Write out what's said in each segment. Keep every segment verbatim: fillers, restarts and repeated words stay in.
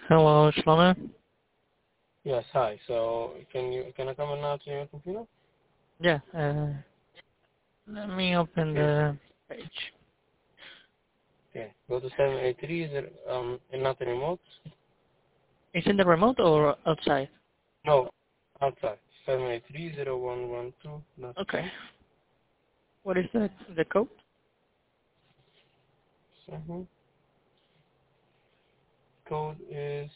Hello, Shlomo. Yes, hi. So can you can I come in now to your computer? Yeah, uh, let me open Okay. the page. Okay. Go to seven eight three. Is it um and not the remote? Is it the remote or outside? No, outside. Seven eight three zero one one two. That's Okay. two. What is the the code? Mm-hmm. Code is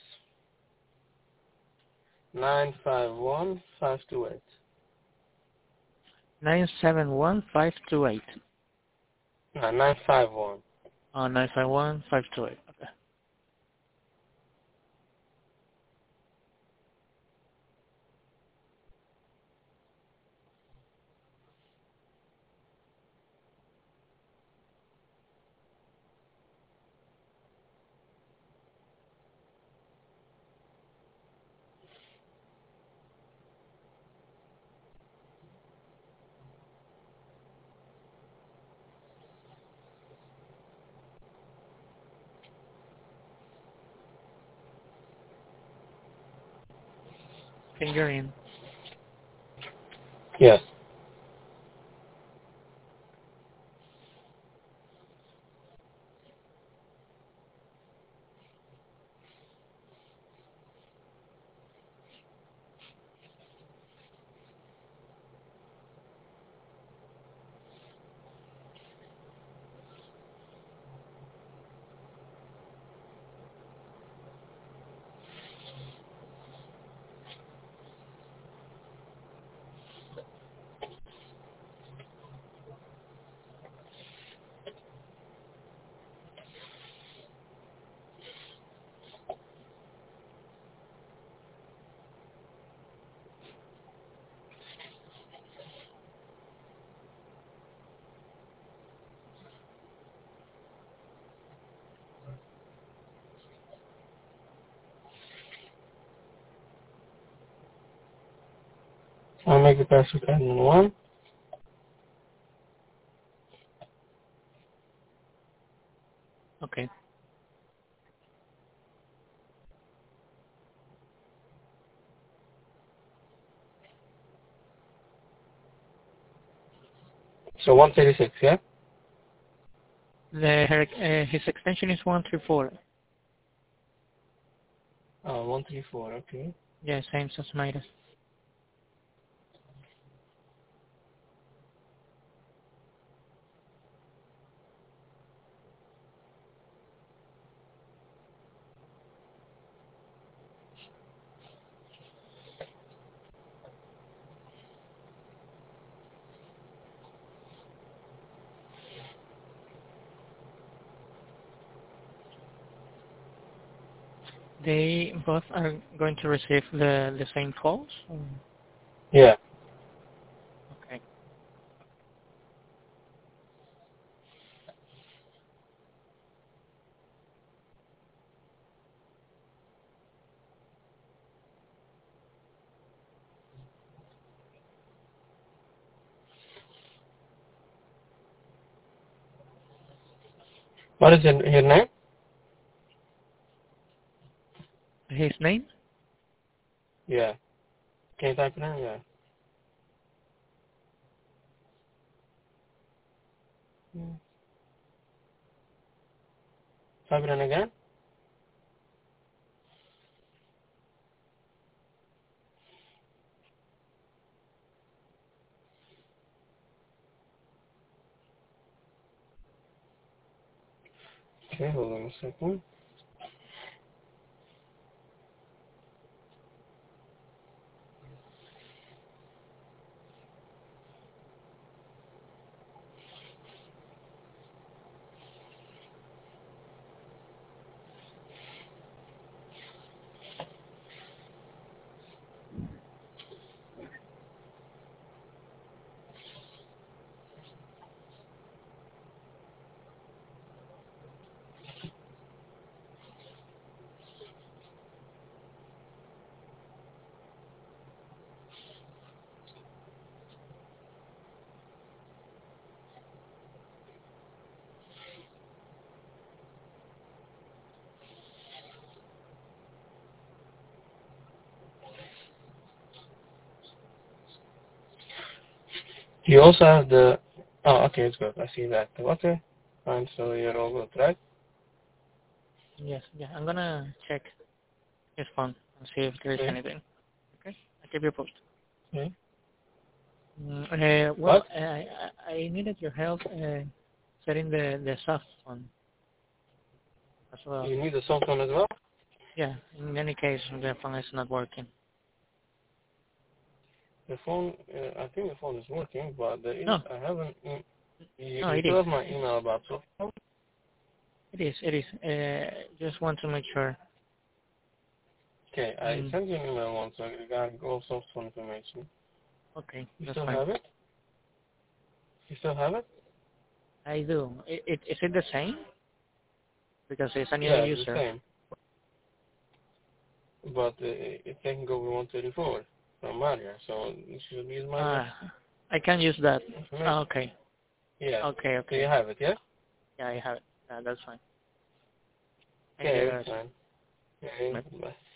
nine five one five two eight. Nine seven one five two eight. No, nine five one. Oh, nine five one five two eight. Okay. Finger in. Yes. I'll make the password admin one. Okay. So one thirty six. Yeah. The her, uh, his extension is one three four. Uh, one three four. Okay. Yeah, same as Midas. They both are going to receive the the same calls. Mm. Yeah. Okay. What is your, your name? His name? Yeah. Can you type it in? Yeah. Hmm. Type it in again. Okay. Hold on a second. You also have the, oh, okay, it's good. I see that. Okay, fine, so you're all good, right? Yes, yeah. I'm gonna check his phone and see if there's Okay. anything. Okay, I'll keep you posted. Okay. Mm, uh, well, What? I, I I needed your help uh, setting the the soft phone as well. You need a cell phone as well? Yeah, in any case, the phone is not working. The phone, uh, I think the phone is working, but there is, No, I haven't, mm, you, no, you it still is. have my email about cell phone? It is. It is. Uh, just want to make sure. Okay, I Mm, sent you an email once regarding all soft phone information. okay, You that's still fine. have it? You still have it? I do. It, it, is it the same? Because it's a new Yeah, it's the user. same. But uh, it can go with one thirty-four from Maria, so you should use Maria's Ah, I can use that. Ah, information. okay. Yeah. Okay, So you okay. have it, yeah? Yeah, I have it. Uh, that's fine. Thank you, Okay, guys. fine. Okay, Bye. bye.